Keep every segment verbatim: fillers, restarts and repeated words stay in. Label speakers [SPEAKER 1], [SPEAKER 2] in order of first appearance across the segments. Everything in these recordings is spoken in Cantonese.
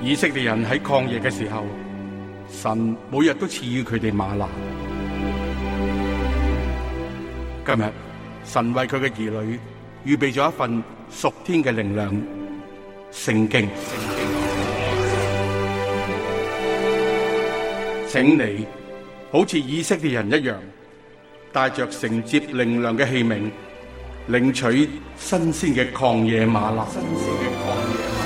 [SPEAKER 1] 以色列人喺曠野嘅時候，神每日都賜予佢哋嗎哪。今日神為佢嘅兒女預備咗一份屬天嘅靈糧——聖經。請你好似以色列人一樣，帶着承接靈糧嘅器皿，領取新鮮嘅曠野嗎哪。新鮮嘅曠野嗎哪。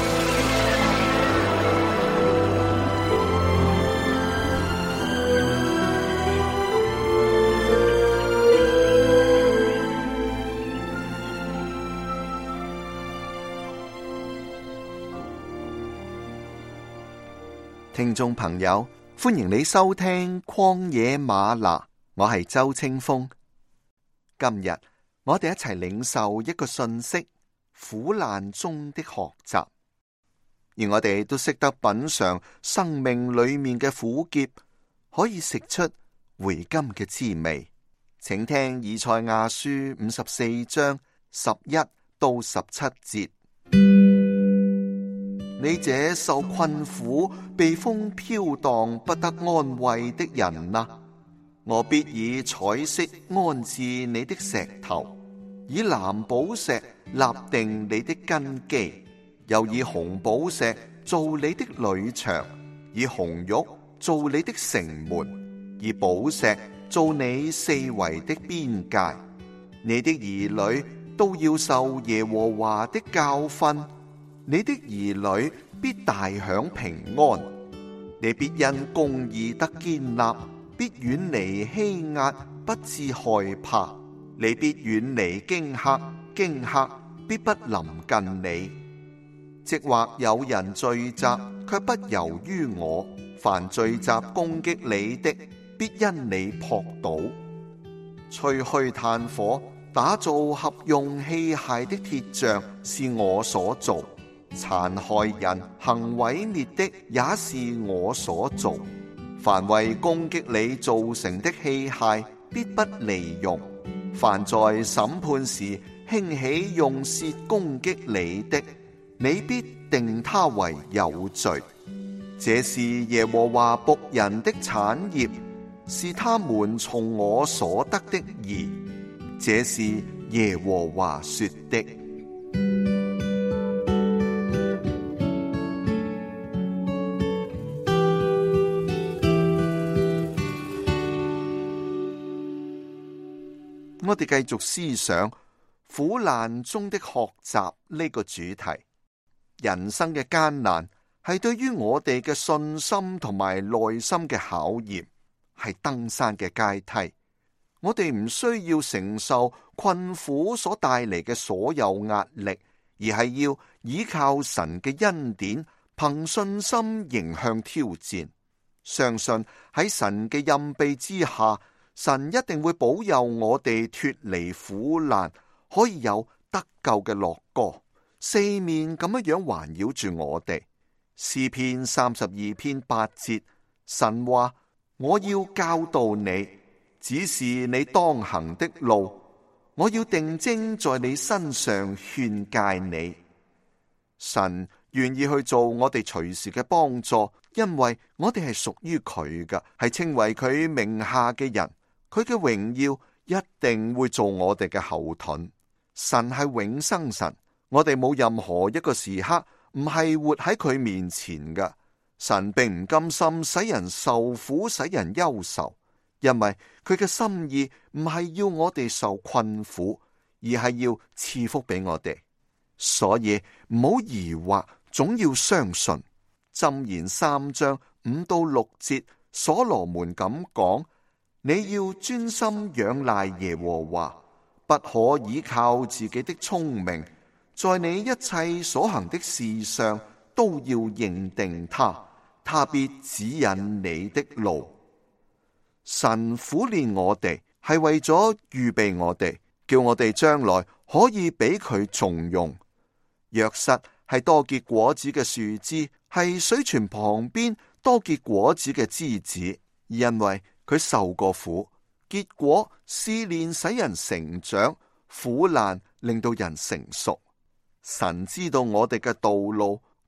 [SPEAKER 2] 聽眾朋友，歡迎你收聽曠野嗎哪，我係周清風。今日我哋一齊領受一個信息：苦難中的學習。而我哋都識得品嘗生命裏面嘅苦澀，可以食出回甘嘅滋味。請聽以賽亞書五十四章十一到十七節。你這受困苦、被風飄蕩、不得安慰的人啊，我必以彩色安置你的石頭，以藍寶石立定你的根基，又以紅寶石做你的壘牆，以紅玉做你的城門，以寶石做你四圍的邊界。你的兒女都要受耶和華的教訓。你的兒女必大享平安，你必因公義得堅立，必遠離欺壓，不致害怕。你必遠離驚嚇，驚嚇必不臨近你。即或有人聚集，卻不由於我；凡聚集攻擊你的，必因你撲倒。吹噓炭火，打造合用器械的鐵匠，是我所做。殘害人、行毀滅的也是我所做。凡為攻擊你造成的器械，必不利用。凡在審判時興起用舌攻擊你的，你必定他為有罪。這是耶和華僕人的產業，是他們從我所得的義。這是耶和華說的。我哋繼續思想苦難中的學習呢個主題。人生嘅艱難係對於我哋嘅信心同埋內心嘅考驗，係登山嘅階梯。我哋唔需要承受困苦所帶嚟嘅所有壓力，而係要依靠神嘅恩典，憑信心迎向挑戰。相信喺神嘅蔭庇之下，神一定會保佑我哋脫離苦難，可以有得救嘅樂歌，四面咁樣樣環繞住我哋。詩篇三十二篇八節，神話：我要教導你，指示你當行的路，我要定睛在你身上勸誡你。神願意去做我哋隨時嘅幫助，因為我哋係屬於佢嘅，係稱為佢名下嘅人。佢嘅榮耀一定會做我哋嘅後盾。神係永生神，我哋冇任何一個時刻唔係活喺佢面前嘅。神並唔甘心使人受苦，使人憂愁，因為佢嘅心意唔係要我哋受困苦，而係要賜福俾我哋。所以唔好疑惑，總要相信。箴言三章五到六節，所羅門咁講：你要專心仰賴耶和華，不可倚靠自己的聰明，在你一切所行的事上都要認定他，他必指引你的路。神苦練我哋，係為咗預備我哋，叫我哋將來可以俾佢重用。約瑟係多結果子嘅樹枝，係水泉旁邊多結果子嘅枝子，因為佢受過苦，結果試煉使人成長，苦難令到人成熟。神知道我哋嘅道路，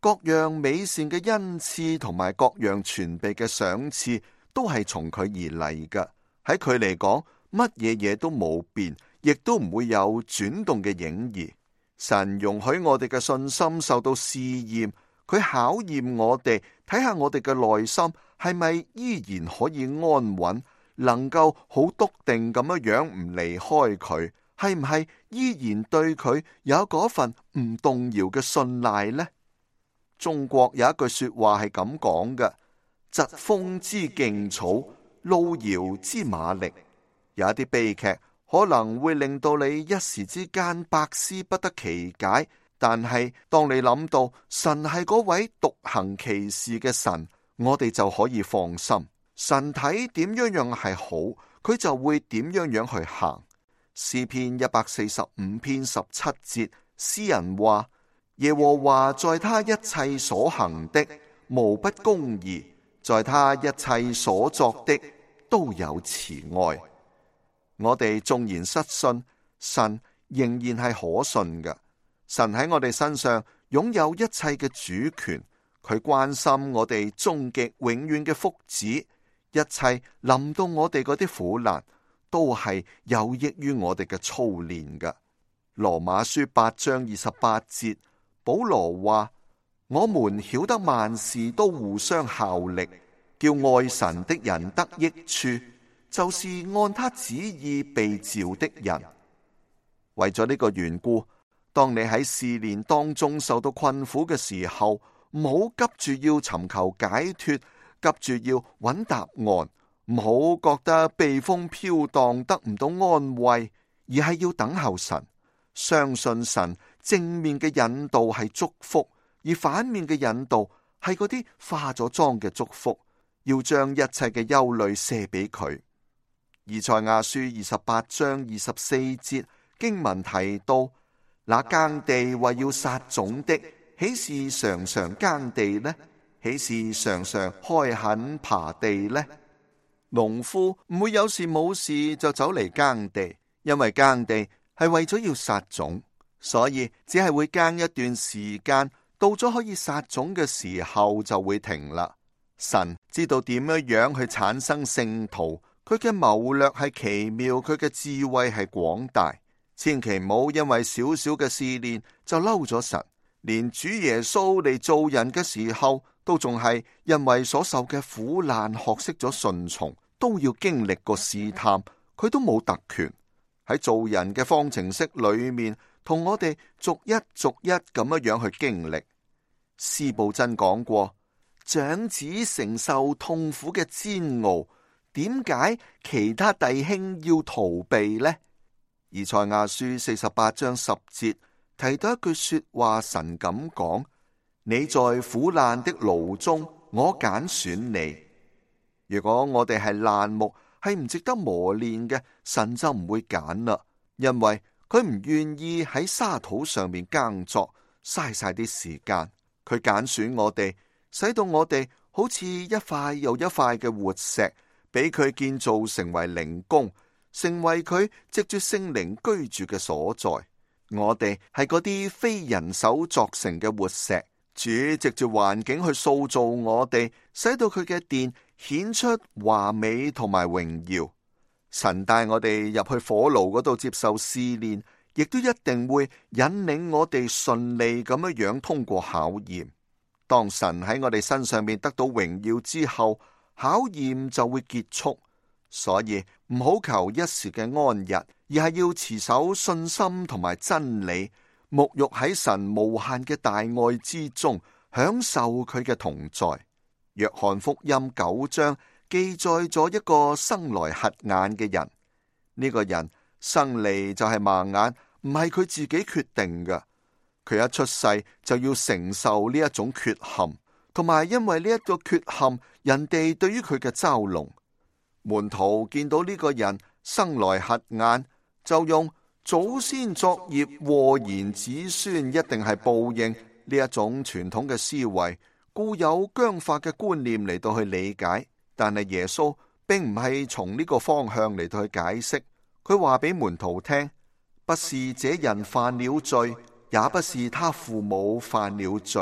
[SPEAKER 2] 各樣美善嘅恩賜同埋各樣全備嘅賞賜，都係從佢而嚟嘅。喺佢嚟講，乜嘢嘢都冇變，亦都唔會有轉動嘅影兒。神容許我哋嘅信心受到試驗，佢考驗我哋，睇下我哋嘅內心係咪依然可以安穩，能夠好篤定咁樣樣唔離開佢，係唔係依然對佢有嗰份唔動搖嘅信賴呢？中國有一句說話係咁講嘅：疾風知勁草，路遙知馬力。有一啲悲劇可能會令到你一時之間百思不得其解，但係當你諗到神係嗰位獨行其事嘅神，我哋就可以放心。神睇點樣樣係好，佢就會點樣樣去行。詩篇一百四十五篇十七節，詩人話：耶和華在他一切所行的無不公義，在他一切所作的都有慈愛。我哋縱然失信，神仍然係可信嘅。神喺我哋身上擁有一切嘅主權，佢關心我哋終極永遠嘅福祉。一切臨到我哋嗰啲苦難，都係有益於我哋嘅操練嘅。羅馬書八章二十八節，保羅話：我們曉得萬事都互相效力，叫愛神的人得益處，就是按他旨意被召的人。為咗呢個緣故，當你喺試煉當中受到困苦嘅時候，唔好急住要尋求解脫，急住要揾答案，唔好覺得避風飄蕩得唔到安慰，而係要等候神，相信神正面嘅引導係祝福，而反面嘅引導係嗰啲化咗妝嘅祝福，要將一切嘅憂慮卸俾佢。以賽亞書二十八章二十四節經文提到：那耕地為要撒種的，豈是常常耕地呢？豈是常常開墾耙地呢？農夫唔會有事冇事就走嚟耕地，因為耕地係為咗要撒種，所以只係會耕一段時間，到咗可以撒種嘅時候就會停啦。神知道點樣樣去產生聖徒，佢嘅謀略係奇妙，佢嘅智慧係廣大。千祈唔好因為少少嘅試煉就嬲咗神。連主耶穌嚟做人嘅時候，都仲係因為所受嘅苦難學識咗順從，都要經歷過試探，佢都冇特權喺做人嘅方程式裏面，同我哋逐一逐一咁樣樣去經歷。司布真講過：長子承受痛苦嘅煎熬，點解其他弟兄要逃避呢？以賽亞書四十八章十節提到一句說話，神咁講：你在苦難的爐中，我揀選你。如果我哋係爛木，係唔值得磨練嘅，神就唔會揀啦，因為佢唔願意喺沙土上面耕作，嘥晒啲時間。佢揀選我哋，使到我哋好似一塊又一塊嘅活石，俾佢建造成為靈宮，成為佢藉住聖靈居住嘅所在。我哋係嗰啲非人手作成嘅活石，主藉住環境去塑造我哋，使到佢嘅殿顯出華美同埋榮耀。神帶我哋入去火爐嗰度接受試煉，亦都一定會引領我哋順利咁樣樣通過考驗。當神喺我哋身上面得到榮耀之後，考驗就會結束。所以唔好求一時嘅安逸，而係要持守信心同埋真理，沐浴喺神無限嘅大愛之中，享受佢嘅同在。約翰福音九章記載咗一個生來瞎眼嘅人，呢個人生嚟就係盲眼，唔係佢自己決定嘅。佢一出世就要承受呢一種缺陷，同埋因為呢一個缺陷，人哋對於佢嘅嘲弄。門徒見到呢個人生來瞎眼，就用祖先作孽禍延子孫，一定係報應呢一種傳統嘅思維，固有僵化嘅觀念嚟到去理解。但係耶穌並唔係從呢個方向嚟到去解釋，佢話俾門徒聽，不是這人犯了罪，也不是他父母犯了罪，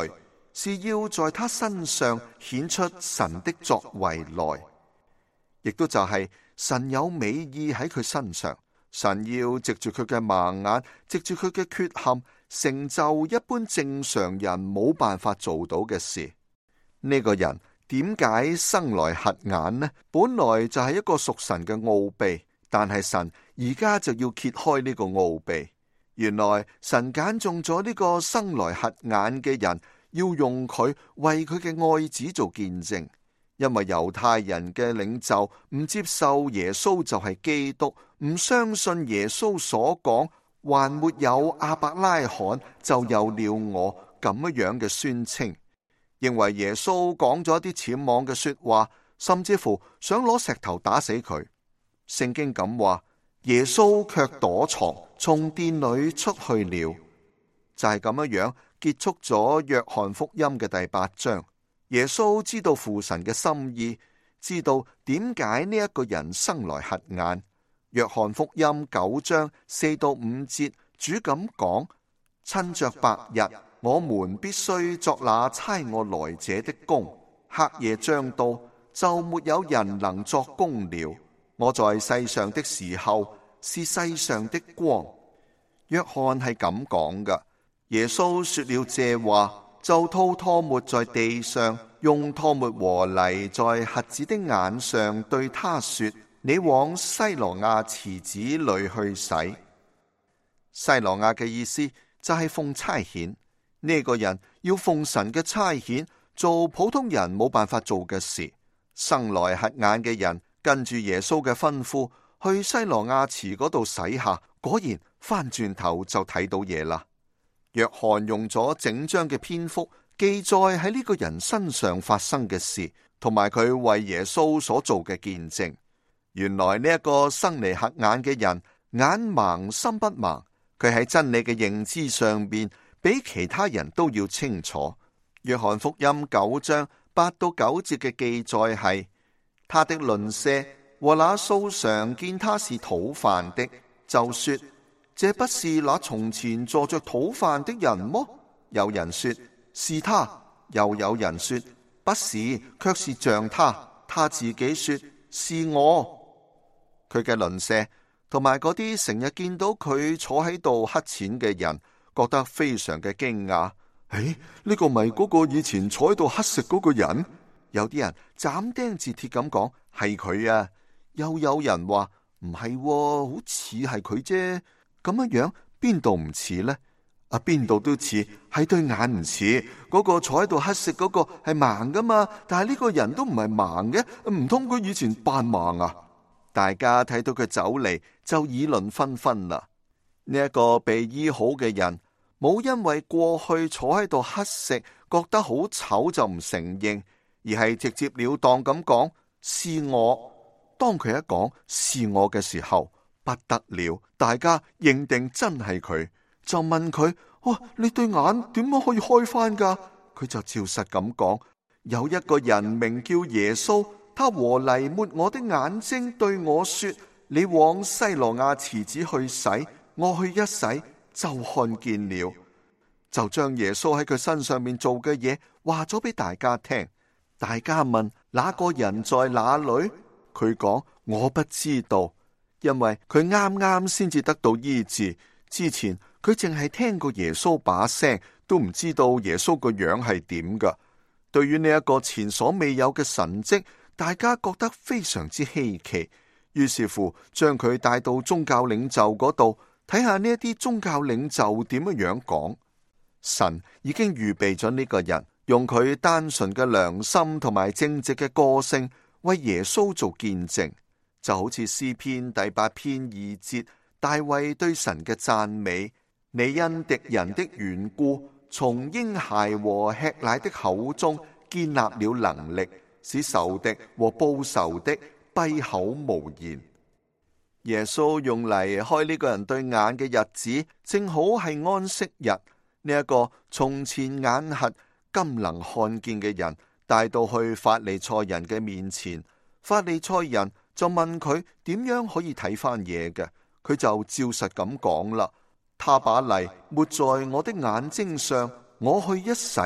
[SPEAKER 2] 是要在他身上顯出神的作為來，亦都就係神有美意喺佢身上。神要藉住佢嘅盲眼，藉住佢嘅缺陷，成就一般正常人冇辦法做到嘅事。呢、這個人點解生來瞎眼呢？本來就係一個屬神嘅奧秘，但係神而家就要揭開呢個奧秘。原來神揀中咗呢個生來瞎眼嘅人，要用佢為佢嘅愛子做見證。因為猶太人嘅領袖唔接受耶穌就係基督，唔相信耶穌所講還沒有亞伯拉罕就有了我咁樣嘅宣稱，認為耶穌講咗一啲僭妄嘅說話，甚至乎想攞石頭打死佢。聖經咁話，耶穌卻躲藏，從殿裏出去了。就係咁樣樣結束咗約翰福音嘅第八章。耶穌知道父神嘅心意，知道點解呢一個人生來瞎眼。約翰福音九章四到五節，主咁講：趁着白日，我們必須作那差我來者的工；黑夜將到，就沒有人能作工了。我在世上的時候，是世上的光。約翰係咁講噶。耶穌說了這話，就吐唾沫在地上，用唾沫和泥在瞎子的眼上，對他說：你往西羅亞池子裏去洗。西羅亞嘅意思就係奉差遣。呢、這個人要奉神嘅差遣，做普通人冇辦法做嘅事。生來瞎眼嘅人跟住耶穌嘅吩咐，去西羅亞池嗰度洗下，果然翻轉頭就睇到嘢啦。約翰用咗整章嘅篇幅記載喺呢個人身上發生嘅事，同埋佢為耶穌所做嘅見證。原來呢一個生嚟瞎眼嘅人，眼盲心不盲，佢喺真理嘅認知上邊比其他人都要清楚。約翰福音九章八到九節嘅記載係：他的鄰舍和那素常見他是討飯的，就說：這不是那從前坐着討飯的人麼？有人說是他，又有人說不是，卻是像他。他自己說是我。佢嘅鄰舍同埋嗰啲成日見到佢坐喺度乞錢嘅人，覺得非常嘅驚訝。誒、哎，呢、這個咪嗰個以前坐喺度乞食嗰個人？有啲人斬釘截鐵咁講係佢啊，又有人話唔係，好似係佢啫。咁樣樣邊度唔似呢？啊，邊度都似，係對眼唔似。嗰個坐喺度乞食嗰個係盲噶嘛，但係呢個人都唔係盲嘅，唔通佢以前扮盲啊？大家睇到佢走嚟就議論紛紛啦。呢、這、一個被醫好嘅人，冇因為過去坐喺度乞食覺得好醜就唔承認，而係直接了當咁講是我。當佢一講是我嘅時候，不得了，大家認定真係佢，就問佢：哇，你對眼點樣可以開翻噶？佢就照實咁講：有一個人名叫耶穌，他和泥抹我的眼睛，對我說：你往西羅亞池子去洗。我去一洗，就看見了，就將耶穌喺佢身上面做嘅嘢話咗俾大家聽。大家問：那個人在哪裏？佢講：我不知道。因為佢啱啱先至得到醫治，之前佢淨係聽過耶穌把聲，都唔知道耶穌個樣係點噶。對於呢一個前所未有嘅神蹟，大家覺得非常之稀奇，於是乎將佢帶到宗教領袖嗰度，睇下呢一啲宗教領袖點樣樣講。神已經預備咗呢個人，用佢單純嘅良心同埋正直嘅個性，為耶穌做見證。就好似詩篇第八篇二節，大衛對神嘅讚美：你因敵人的緣故，從嬰孩和吃奶的口中建立了能力，使仇敵和報仇的閉口無言。耶穌用嚟開呢個人對眼嘅日子，正好係安息日。呢、這、一個從前眼瞎今能看見嘅人，帶到去法利賽人嘅面前，法利賽人就問佢點樣可以睇翻嘢嘅，佢就照實咁講啦。他把泥抹在我的眼睛上，我去一洗，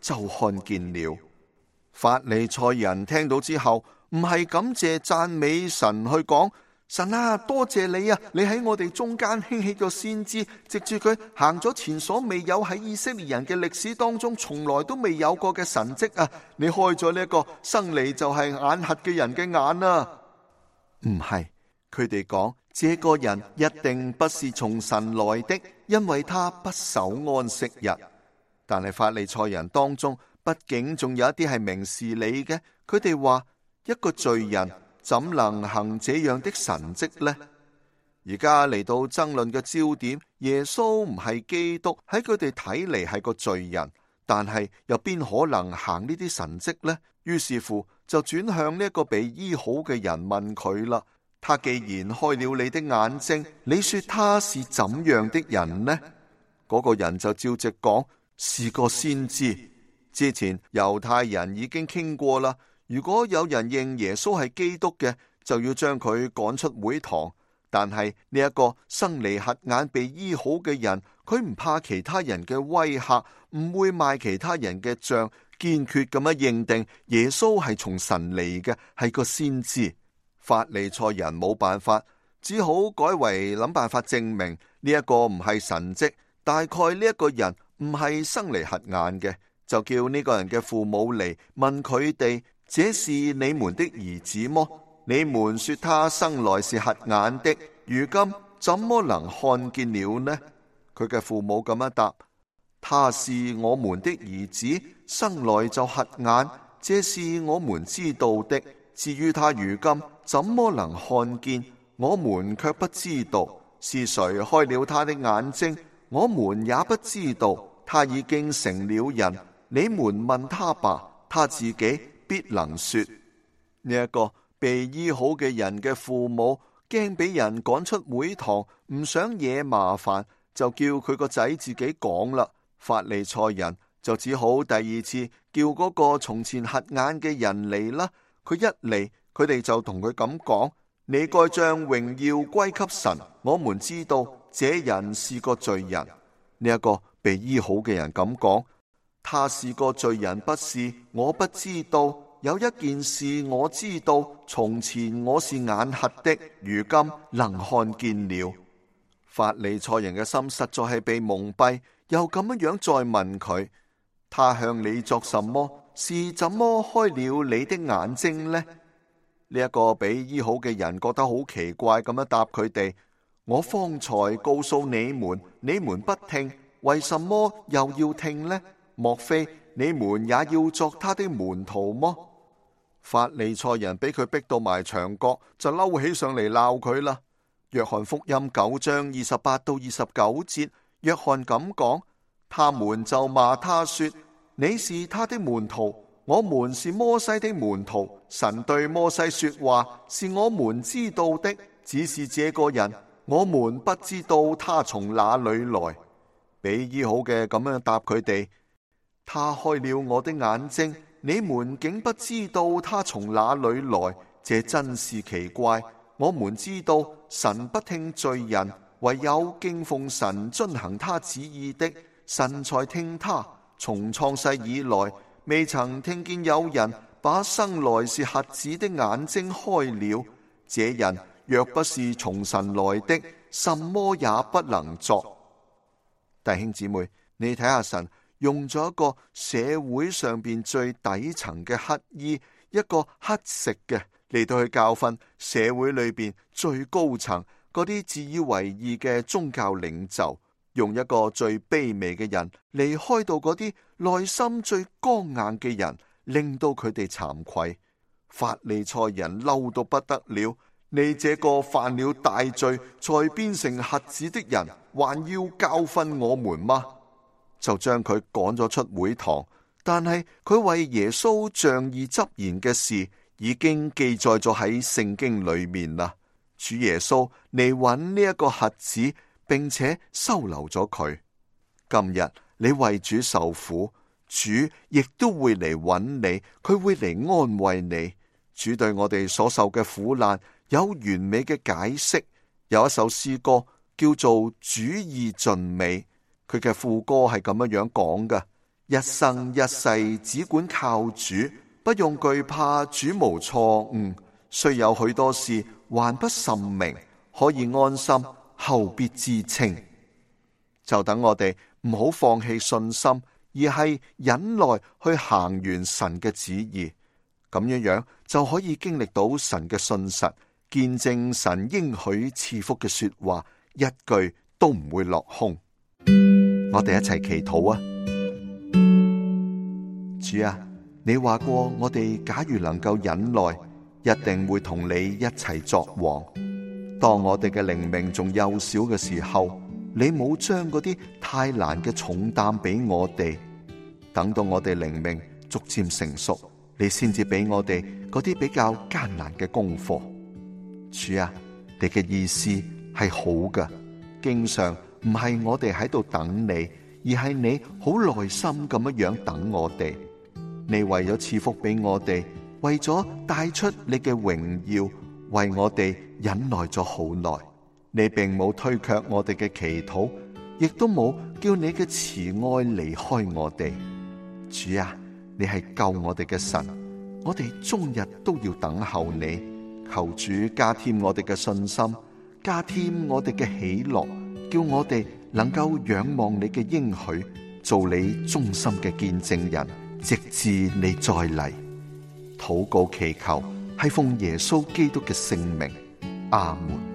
[SPEAKER 2] 就看見了。法利賽人聽到之後，唔係感謝讚美神去講，神啊，多謝你啊，你喺我哋中間興起咗先知，藉住佢行咗前所未有喺以色列人嘅歷史當中從來都未有過嘅神蹟啊，你開咗呢一個生嚟就係眼瞎嘅人嘅眼啊。唔係，佢哋講，這個人一定不是從神來的，因為他不守安息日。但係法利賽人當中畢竟仲有一啲係明事理嘅，佢哋話，一個罪人怎能行這樣的神蹟呢？而家嚟到爭論嘅焦點，耶穌唔係基督，喺佢哋睇嚟係個罪人，但係又邊可能行呢啲神蹟呢？於是乎就轉向呢一個被醫好嘅人問佢啦。他既然開了你的眼睛，你說他是怎樣的人呢？嗰、那個人就照直講，是個先知。之前猶太人已經傾過啦。如果有人認耶穌係基督嘅，就要將佢趕出會堂。但係呢一個生嚟瞎眼被醫好嘅人，佢唔怕其他人嘅威嚇，唔會賣其他人嘅賬，堅決咁樣認定耶穌係從神嚟嘅，係個先知。法利賽人冇辦法，只好改為諗辦法證明呢一個唔係神蹟。大概呢一個人唔係生嚟瞎眼嘅，就叫呢個人嘅父母嚟問佢哋。這是你們的兒子麼？你們說他生來是瞎眼的，如今怎麼能看見了呢？佢嘅父母咁樣答：他是我們的兒子，生來就瞎眼，這是我們知道的。至於他如今怎麼能看見，我們卻不知道是誰開了他的眼睛，我們也不知道。他已經成了人，你們問他吧，他自己必能說。呢、這、一個被醫好嘅人嘅父母驚俾人趕出會堂，唔想惹麻煩，就叫佢個仔自己講啦。法利賽人就只好第二次叫嗰個從前瞎眼嘅人嚟啦。佢一嚟，佢哋就同佢咁講：你該將榮耀歸給神。我們知道這人是個罪人。呢、這、一個被醫好嘅人咁講。他是個罪人不是？我不知道。有一件事我知道，從前我是眼瞎的，如今能看見了。法利賽人嘅心實在係被蒙蔽，又咁樣樣再問佢：他向你作什麼？是怎麼開了你的眼睛呢？呢、這、一個被醫好嘅人覺得好奇怪，咁樣答佢哋：我方才告訴你們，你們不聽，為什麼又要聽呢？莫非你們也要作他的門徒麼？法利賽人俾佢逼到埋牆角，就嬲起上嚟鬧佢啦。約翰福音九章二十八到二十九節，約翰咁講，他們就罵他說：你是他的門徒，我們是摩西的門徒。神對摩西說話，是我們知道的，只是這個人，我們不知道他從哪裏來。俾醫好嘅咁樣答佢哋。他開了我的眼睛，你們竟不知道他從哪裏來，這真是奇怪。我們知道神不聽罪人，唯有敬奉神遵行他旨意的，神才聽他。從創世以來，未曾聽見有人把生來是瞎子的眼睛開了。這人若不是從神來的，什麼也不能作。弟兄姊妹，你睇下神用咗一個社會上邊最底層嘅乞衣，一個乞食嘅嚟到去教訓社會裏邊最高層嗰啲自以為義嘅宗教領袖，用一個最卑微嘅人離開到嗰啲內心最剛硬嘅人，令到佢哋慚愧。法利賽人嬲到不得了，你這個犯了大罪才變成瞎子的人，還要教訓我們嗎？就將佢趕咗出會堂。但係佢為耶穌仗義執言嘅事已經記載咗喺聖經裏面啦。主耶穌嚟揾呢一個瞎子，並且收留咗佢。今日你為主受苦，主亦都會嚟揾你，佢會嚟安慰你。主對我哋所受嘅苦難有完美嘅解釋。有一首詩歌叫做《主意盡美》。佢嘅副歌係咁樣樣講嘅： 一生一世只管靠主，不用懼怕主無錯誤。雖有許多事還不甚明，可以安心，後必知清。就等我哋唔好放棄信心，而係忍耐去行完神嘅旨意，咁樣樣就可以經歷到神嘅信實，見證神應許賜福嘅說話，一句都唔會落空。我哋一齊祈禱啊！主啊，你話過我哋假如能夠忍耐，一定會同你一齊作王。當我哋嘅靈命仲幼小嘅時候，你冇將嗰啲太難嘅重擔俾我哋，等到我哋靈命逐漸成熟，你先至俾我哋嗰啲比較艱難嘅功課。主啊，你嘅意思係好㗎，經常唔係我哋喺度等你，而係你好耐心咁樣樣等我哋。你為咗賜福俾我哋，為咗帶出你嘅榮耀，為我哋忍耐咗好耐。你並冇推卻我哋嘅祈禱，亦都冇叫你嘅慈愛離開我哋。主啊，你係救我哋嘅神，我哋終日都要等候你。求主加添我哋嘅信心，加添我哋嘅喜樂，叫我哋能夠仰望你嘅應許，做你忠心嘅見證人，直至你再嚟。禱告祈求係奉耶穌基督嘅聖名，阿門。